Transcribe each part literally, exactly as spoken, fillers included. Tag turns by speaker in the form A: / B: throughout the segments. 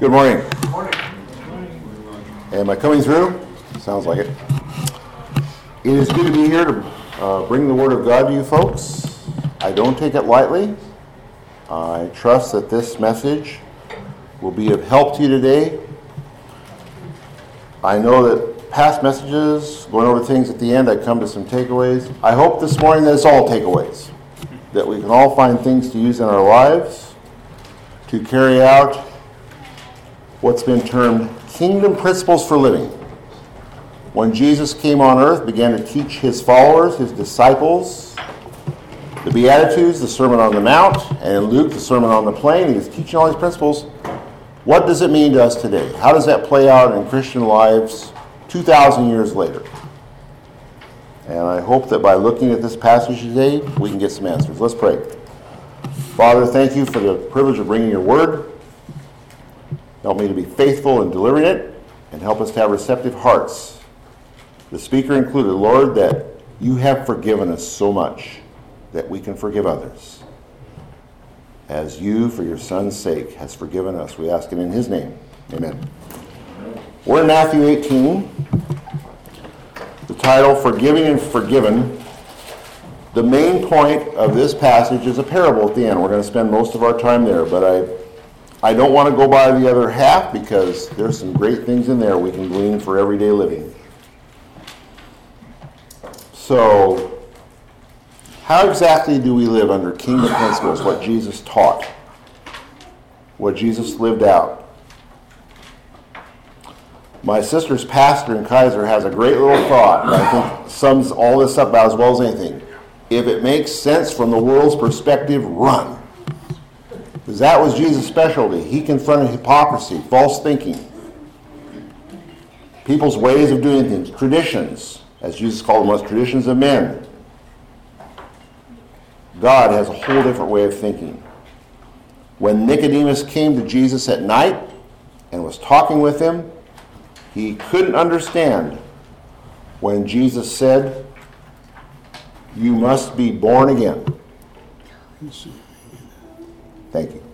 A: Good morning.
B: Good morning.
A: Am I coming through? Sounds like it. It is good to be here to uh, bring the Word of God to you folks. I don't take it lightly. I trust that this message will be of help to you today. I know that past messages, going over things at the end, I come to some takeaways. I hope this morning that it's all takeaways, that we can all find things to use in our lives to carry out what's been termed kingdom principles for living. When Jesus came on earth, began to teach his followers, his disciples, the Beatitudes, the Sermon on the Mount, and in Luke, the Sermon on the Plain. He was teaching all these principles. What does it mean to us today? How does that play out in Christian lives two thousand years later? And I hope that by looking at this passage today, we can get some answers. Let's pray. Father, thank you for the privilege of bringing your word. Help me to be faithful in delivering it, and help us to have receptive hearts. The speaker included, Lord, that you have forgiven us so much that we can forgive others. As you, for your Son's sake, has forgiven us. We ask it in his name. Amen. We're in Matthew eighteen. The title, Forgiving and Forgiven. The main point of this passage is a parable at the end. We're going to spend most of our time there, but I, I don't want to go by the other half because there's some great things in there we can glean for everyday living. So, how exactly do we live under kingdom principles, what Jesus taught, what Jesus lived out? My sister's pastor in Kaiser has a great little thought that I think sums all this up about as well as anything. If it makes sense from the world's perspective, run. Because that was Jesus' specialty. He confronted hypocrisy, false thinking, people's ways of doing things, traditions, as Jesus called them, was traditions of men. God has a whole different way of thinking. When Nicodemus came to Jesus at night and was talking with him, he couldn't understand when Jesus said, "You must be born again." Thank you.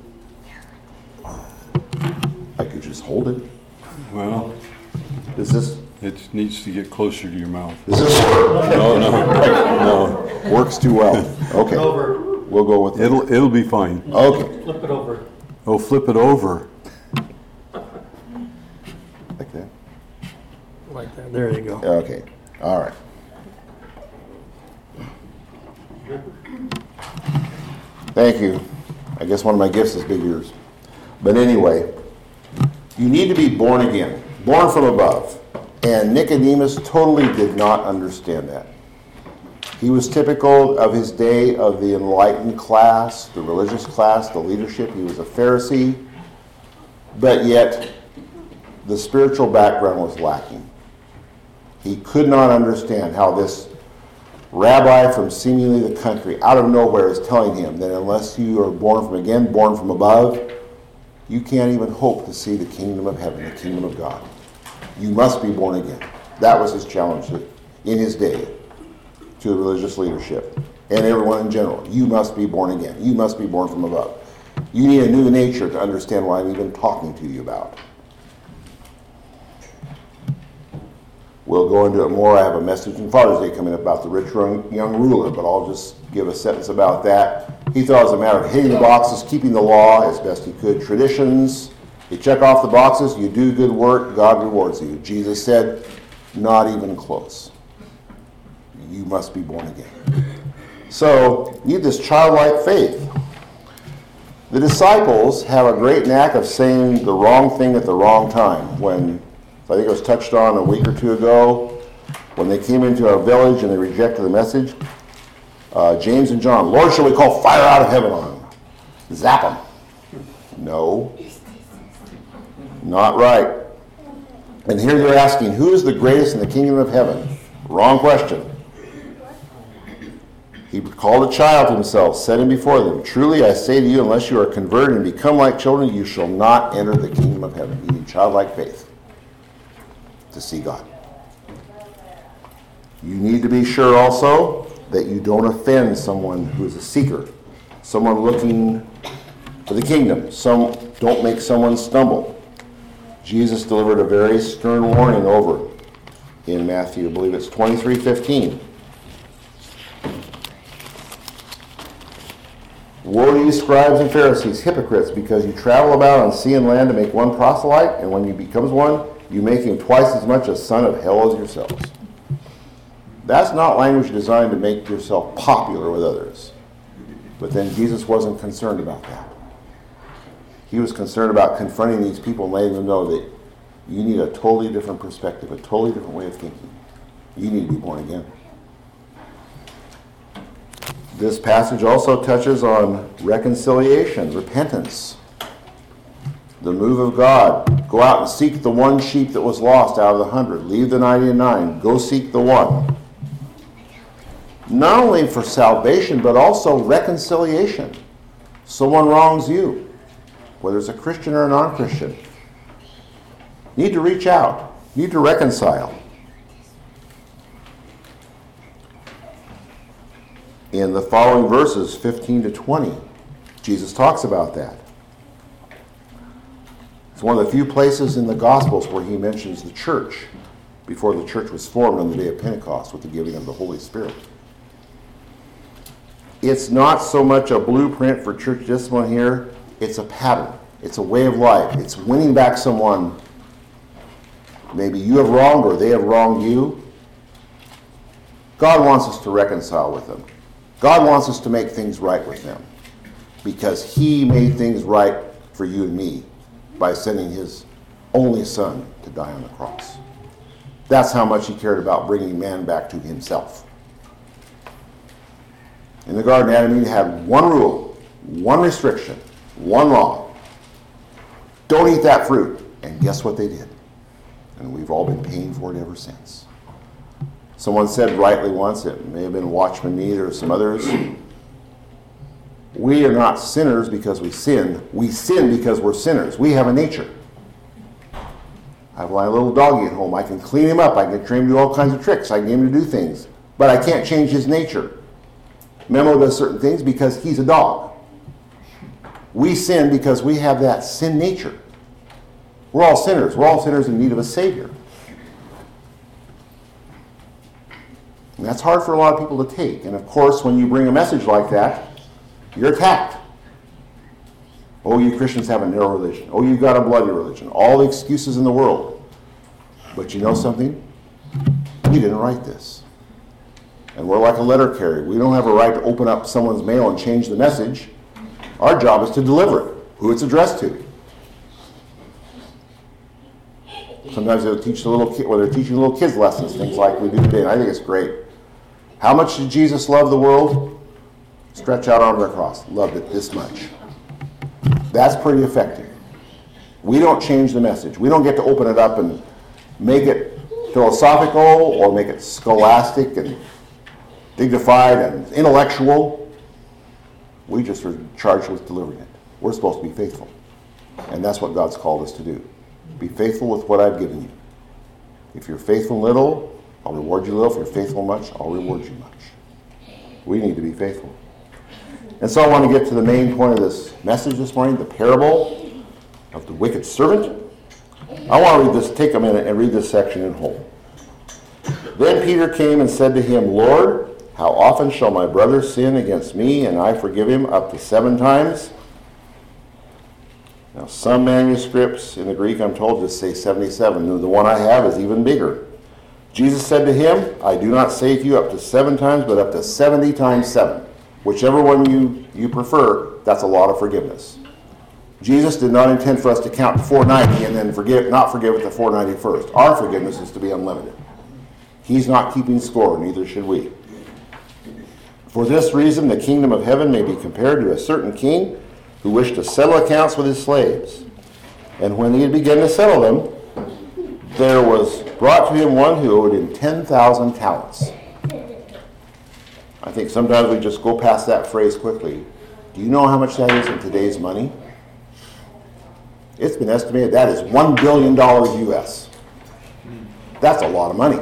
A: I could just hold it.
C: Well,
A: Is this...
C: it needs to get closer to your mouth.
A: Does this work?
C: No, no,
A: No. Works too well. Okay.
B: Over.
A: We'll go with it.
C: it'll it'll be fine.
A: Okay.
B: Flip it over.
C: Oh, flip it over.
A: Like that.
B: Like that. There you go.
A: Okay. All right. Thank you. I guess one of my gifts is big ears. But anyway, you need to be born again, born from above. And Nicodemus totally did not understand that. He was typical of his day of the enlightened class, the religious class, the leadership. He was a Pharisee, but yet the spiritual background was lacking. He could not understand how this rabbi from seemingly the country, out of nowhere, is telling him that unless you are born from again, born from above, you can't even hope to see the kingdom of heaven, the kingdom of God. You must be born again. That was his challenge in his day to the religious leadership and everyone in general. You must be born again. You must be born from above. You need a new nature to understand what I'm even talking to you about. We'll go into it more. I have a message on Father's Day coming up about the rich young ruler, but I'll just give a sentence about that. He thought it was a matter of hitting the boxes, keeping the law as best he could, traditions. You check off the boxes, you do good work, God rewards you. Jesus said, not even close. You must be born again. So, you need this childlike faith. The disciples have a great knack of saying the wrong thing at the wrong time. When, I think it was touched on a week or two ago, when they came into our village and they rejected the message, uh, James and John, Lord, shall we call fire out of heaven on them? Zap them. No. Not right. And here they're asking, who is the greatest in the kingdom of heaven? Wrong question. He called a child to himself, set him before them. Truly I say to you, unless you are converted and become like children, you shall not enter the kingdom of heaven. You need childlike faith to see God. You need to be sure also that you don't offend someone who is a seeker, someone looking for the kingdom. Some don't make someone stumble. Jesus delivered a very stern warning over in Matthew, I believe it's twenty-three fifteen. Woe to you, scribes and Pharisees, hypocrites, because you travel about on sea and land to make one proselyte, and when he becomes one, you make him twice as much a son of hell as yourselves. That's not language designed to make yourself popular with others. But then Jesus wasn't concerned about that. He was concerned about confronting these people and letting them know that you need a totally different perspective, a totally different way of thinking. You need to be born again. This passage also touches on reconciliation, repentance, the move of God. Go out and seek the one sheep that was lost out of the hundred. Leave the ninety-nine. Go seek the one. Not only for salvation, but also reconciliation. Someone wrongs you, whether it's a Christian or a non-Christian. You need to reach out. You need to reconcile. In the following verses, fifteen to twenty, Jesus talks about that. It's one of the few places in the Gospels where he mentions the church before the church was formed on the day of Pentecost with the giving of the Holy Spirit. It's not so much a blueprint for church discipline here. It's a pattern. It's a way of life. It's winning back someone maybe you have wronged or they have wronged you. God wants us to reconcile with them. God wants us to make things right with them because he made things right for you and me by sending his only son to die on the cross. That's how much he cared about bringing man back to himself. In the Garden, Adam and Eve had one rule, one restriction, one law. Don't eat that fruit. And guess what they did? And we've all been paying for it ever since. Someone said rightly once, it may have been Watchman Nee or some others, we are not sinners because we sin. We sin because we're sinners. We have a nature. I have my little doggy at home. I can clean him up. I can train him to do all kinds of tricks. I can get him to do things. But I can't change his nature. Memo does certain things because he's a dog. We sin because we have that sin nature. We're all sinners. We're all sinners in need of a Savior. And that's hard for a lot of people to take. And of course, when you bring a message like that, you're attacked. Oh, you Christians have a narrow religion. Oh, you've got a bloody religion. All the excuses in the world. But you know something? We didn't write this. And we're like a letter carrier. We don't have a right to open up someone's mail and change the message. Our job is to deliver it, who it's addressed to. Sometimes they'll teach the little kid, well, they're teaching little kids lessons, things like we do today, and I think it's great. How much did Jesus love the world? Stretch out on the cross. Loved it this much. That's pretty effective. We don't change the message. We don't get to open it up and make it philosophical or make it scholastic and dignified and intellectual. We just are charged with delivering it. We're supposed to be faithful. And that's what God's called us to do. Be faithful with what I've given you. If you're faithful in little, I'll reward you little. If you're faithful in much, I'll reward you much. We need to be faithful. And so I want to get to the main point of this message this morning, the parable of the wicked servant. I want to read this, take a minute and read this section in whole. Then Peter came and said to him, Lord, how often shall my brother sin against me and I forgive him? Up to seven times? Now, some manuscripts in the Greek, I'm told, just say seventy-seven. The one I have is even bigger. Jesus said to him, I do not say to you up to seven times, but up to seventy times seven. Whichever one you, you prefer, that's a lot of forgiveness. Jesus did not intend for us to count to four ninety and then forgive, not forgive at the four ninety-first. Our forgiveness is to be unlimited. He's not keeping score, neither should we. For this reason, the kingdom of heaven may be compared to a certain king who wished to settle accounts with his slaves. And when he had begun to settle them, there was brought to him one who owed him ten thousand talents. I think sometimes we just go past that phrase quickly. Do you know how much that is in today's money? It's been estimated that is one billion dollars U S. That's a lot of money.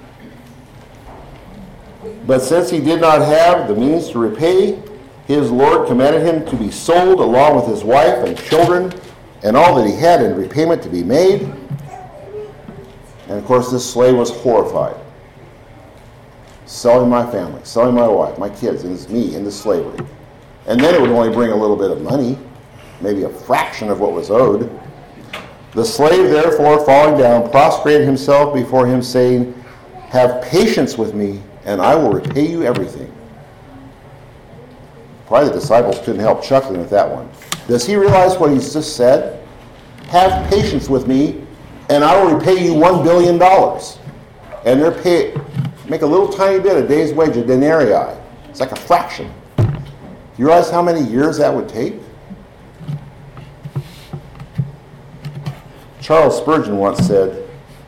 A: But since he did not have the means to repay, his Lord commanded him to be sold along with his wife and children and all that he had in repayment to be made. And of course, this slave was horrified. Selling my family, selling my wife, my kids, and me into slavery. And then it would only bring a little bit of money, maybe a fraction of what was owed. The slave, therefore, falling down, prostrated himself before him, saying, "Have patience with me, and I will repay you everything." Probably the disciples couldn't help chuckling at that one. Does he realize what he's just said? Have patience with me, and I will repay you one billion dollars. And they're paid, make a little tiny bit, a day's wage, a denarii. It's like a fraction. Do you realize how many years that would take? Charles Spurgeon once said,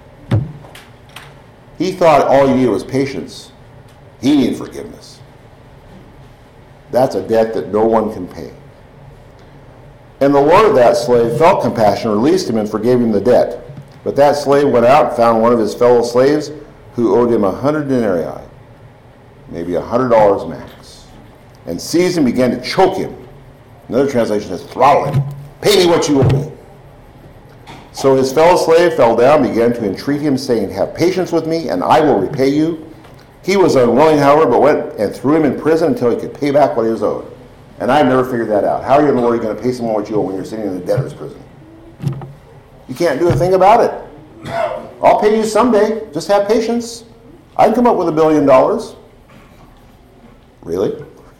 A: he thought all you needed was patience. He needed forgiveness. That's a debt that no one can pay. And the Lord of that slave felt compassion, released him, and forgave him the debt. But that slave went out and found one of his fellow slaves who owed him a hundred denarii, maybe a hundred dollars max, and seized him and began to choke him. Another translation says, throttle him. Pay me what you owe me. So his fellow slave fell down and began to entreat him, saying, "Have patience with me, and I will repay you." He was unwilling, however, but went and threw him in prison until he could pay back what he was owed. And I've never figured that out. How are you in the world going to pay someone what you owe when you're sitting in a debtor's prison? You can't do a thing about it. I'll pay you someday. Just have patience. I can come up with a billion dollars. Really?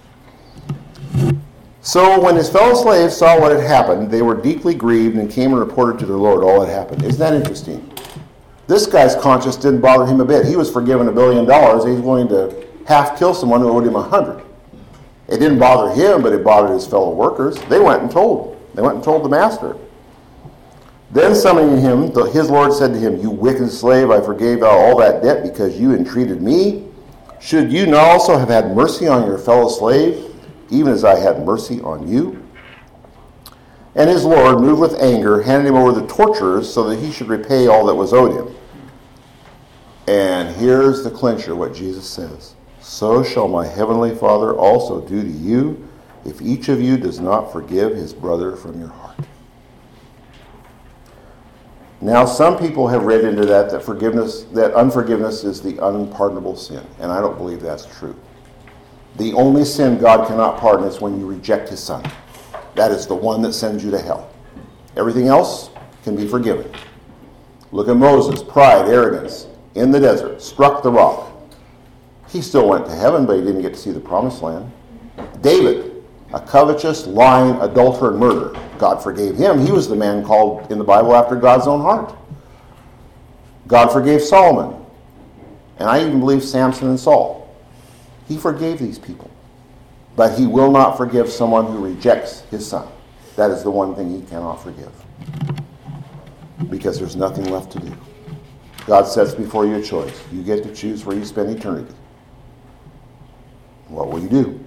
A: So when his fellow slaves saw what had happened, they were deeply grieved and came and reported to their Lord all that happened. Isn't that interesting? This guy's conscience didn't bother him a bit. He was forgiven a billion dollars. He was willing to half kill someone who owed him a hundred. It didn't bother him, but it bothered his fellow workers. They went and told. They went and told the master. Then summoning him, his Lord said to him, "You wicked slave, I forgave all that debt because you entreated me. Should you not also have had mercy on your fellow slave, even as I had mercy on you?" And his Lord, moved with anger, handed him over to the torturers so that he should repay all that was owed him. And here's the clincher, what Jesus says. "So shall my heavenly Father also do to you, if each of you does not forgive his brother from your heart." Now, some people have read into that that forgiveness, that unforgiveness is the unpardonable sin, and I don't believe that's true. The only sin God cannot pardon is when you reject his Son. That is the one that sends you to hell. Everything else can be forgiven. Look at Moses, pride, arrogance, in the desert, struck the rock. He still went to heaven, but he didn't get to see the promised land. David, a covetous, lying, adulterer, and murderer. God forgave him. He was the man called in the Bible after God's own heart. God forgave Solomon. And I even believe Samson and Saul. He forgave these people. But he will not forgive someone who rejects his Son. That is the one thing he cannot forgive. Because there's nothing left to do. God sets before you a choice. You get to choose where you spend eternity. What will you do?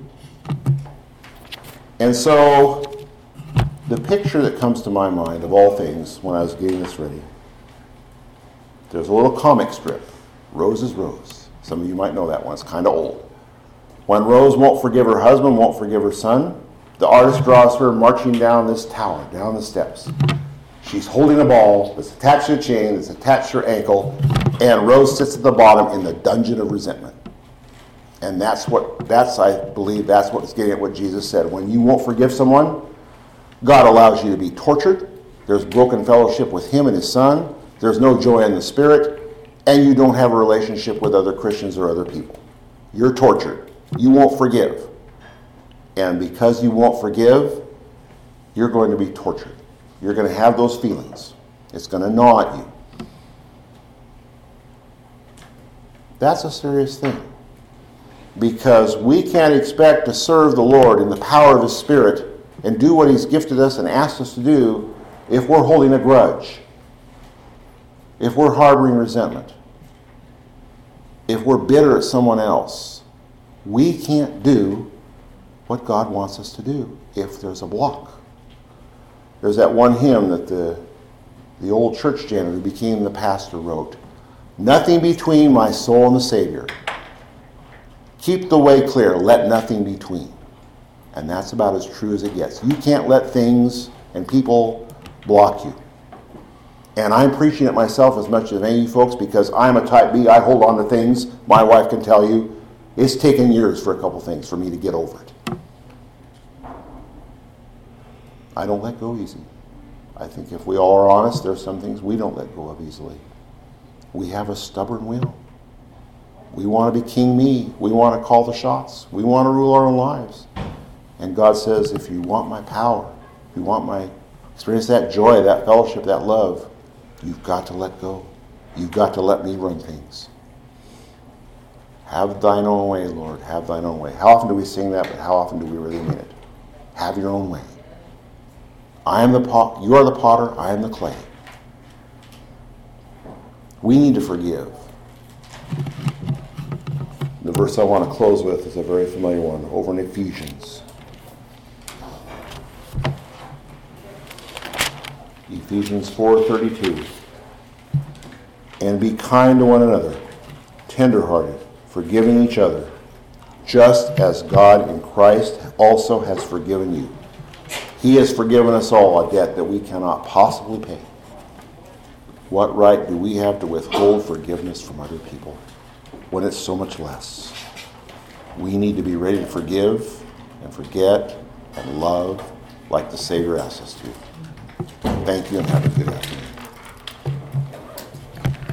A: And so, the picture that comes to my mind of all things when I was getting this ready, there's a little comic strip, Rose is Rose. Some of you might know that one. It's kind of old. When Rose won't forgive her husband, won't forgive her son, the artist draws her marching down this tower, down the steps. She's holding a ball that's attached to a chain, that's attached to her ankle, and Rose sits at the bottom in the dungeon of resentment. And that's what, that's, I believe, that's what's getting at what Jesus said. When you won't forgive someone, God allows you to be tortured. There's broken fellowship with him and his Son. There's no joy in the Spirit. And you don't have a relationship with other Christians or other people. You're tortured. You won't forgive. And because you won't forgive, you're going to be tortured. You're going to have those feelings. It's going to gnaw at you. That's a serious thing. Because we can't expect to serve the Lord in the power of his Spirit and do what he's gifted us and asked us to do if we're holding a grudge, if we're harboring resentment, if we're bitter at someone else. We can't do what God wants us to do if there's a block. There's that one hymn that the, the old church janitor who became the pastor wrote. Nothing between my soul and the Savior. Keep the way clear, let nothing between. And that's about as true as it gets. You can't let things and people block you. And I'm preaching it myself as much as any of you folks because I'm a type B. I hold on to things. My wife can tell you it's taken years for a couple things for me to get over it. I don't let go easy. I think if we all are honest, there's some things we don't let go of easily. We have a stubborn will. We want to be King Me. We want to call the shots. We want to rule our own lives. And God says, if you want my power, if you want my experience, that joy, that fellowship, that love, you've got to let go. You've got to let me run things. Have thine own way, Lord. Have thine own way. How often do we sing that, but how often do we really mean it? Have your own way. I am the pot, you are the potter, I am the clay. We need to forgive. The verse I want to close with is a very familiar one, over in Ephesians. Ephesians four thirty-two. And be kind to one another, tenderhearted, forgiving each other, just as God in Christ also has forgiven you. He has forgiven us all a debt that we cannot possibly pay. What right do we have to withhold forgiveness from other people when it's so much less? We need to be ready to forgive and forget and love like the Savior asks us to. Thank you and have a good afternoon.